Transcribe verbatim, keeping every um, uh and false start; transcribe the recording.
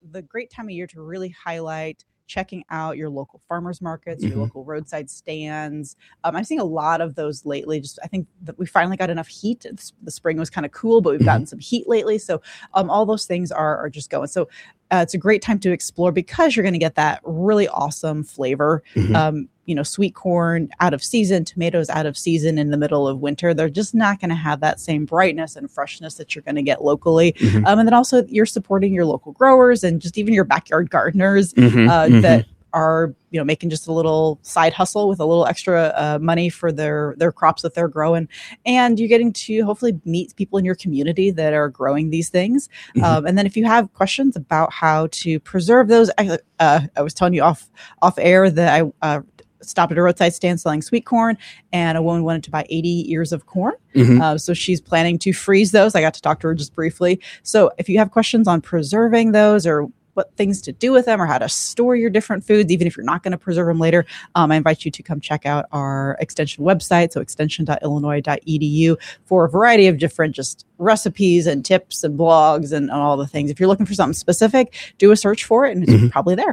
the great time of year to really highlight checking out your local farmers markets, your Mhm. local roadside stands. Um, I'm seeing a lot of those lately. Just I think that we finally got enough heat. It's- The spring was kind of cool, but we've Mhm. gotten some heat lately. So um, all those things are, are just going. So uh, it's a great time to explore because you're going to get that really awesome flavor. Mhm. Um, you know, sweet corn out of season, tomatoes out of season in the middle of winter. They're just not going to have that same brightness and freshness that you're going to get locally. Mhm. Um, and then also you're supporting your local growers and just even your backyard gardeners Mhm. uh, Mhm. that are, you know, making just a little side hustle with a little extra uh, money for their their crops that they're growing. And you're getting to hopefully meet people in your community that are growing these things. Mhm. Um, and then if you have questions about how to preserve those, I, uh, I was telling you off off air that I uh, stopped at a roadside stand selling sweet corn, and a woman wanted to buy eighty ears of corn. Mhm. Uh, so she's planning to freeze those. I got to talk to her just briefly. So if you have questions on preserving those or what things to do with them or how to store your different foods, even if you're not going to preserve them later, um, I invite you to come check out our extension website, so extension dot illinois dot e d u, for a variety of different just recipes and tips and blogs and, and all the things. If you're looking for something specific, do a search for it, and it's Mhm. probably there.